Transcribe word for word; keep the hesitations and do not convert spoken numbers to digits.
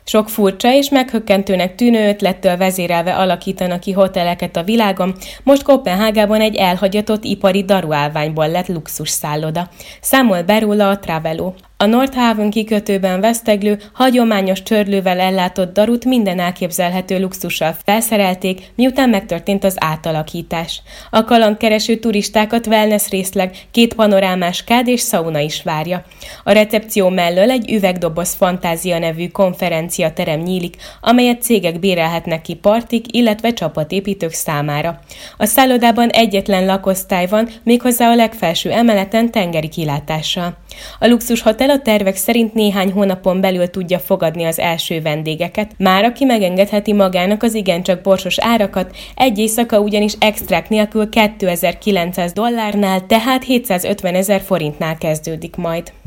Sok furcsa és meghökkentőnek tűnő ötlettől vezérelve alakítanak ki hoteleket a világon, most Koppenhágában egy elhagyatott ipari daruállványból lett luxus szálloda. Számol be róla a Travelo. A Nordhaven kikötőben veszteglő, hagyományos csörlővel ellátott darut minden elképzelhető luxussal felszerelték, miután megtörtént az átalakítás. A kalandkereső turistákat wellness részleg, két panorámás kád és szauna is várja. A recepció mellől egy üvegdoboz fantázia nevű konferenciaterem nyílik, amelyet cégek bérelhetnek ki partik, illetve csapatépítők számára. A szállodában egyetlen lakosztály van, méghozzá a legfelső emeleten tengeri kilátással. A luxus hotel a tervek szerint néhány hónapon belül tudja fogadni az első vendégeket, már aki megengedheti magának az igencsak borsos árakat, egy éjszaka ugyanis extrák nélkül kétezer-kilencszáz dollárnál, tehát hétszázötven ezer forintnál kezdődik majd.